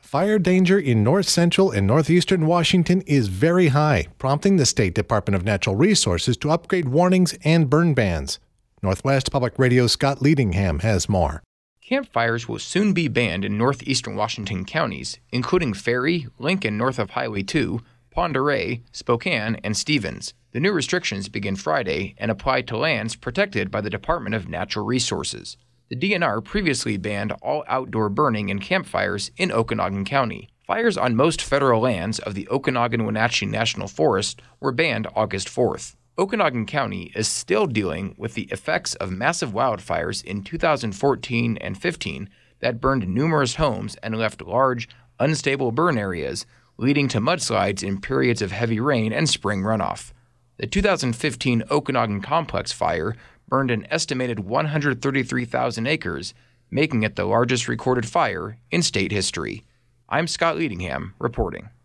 Fire danger in north central and northeastern Washington is very high, prompting the State Department of Natural Resources to upgrade warnings and burn bans. Northwest Public Radio's Scott Leadingham has more. Campfires will soon be banned in northeastern Washington counties, including Ferry, Lincoln north of Highway 2, Pend Oreille, Spokane, and Stevens. The new restrictions begin Friday and apply to lands protected by the Department of Natural Resources. The DNR previously banned all outdoor burning and campfires in Okanogan County. Fires on most federal lands of the Okanogan-Wenatchee National Forest were banned August 4th. Okanogan County is still dealing with the effects of massive wildfires in 2014 and 15 that burned numerous homes and left large, unstable burn areas, leading to mudslides in periods of heavy rain and spring runoff. The 2015 Okanogan Complex fire burned an estimated 133,000 acres, making it the largest recorded fire in state history. I'm Scott Leadingham, reporting.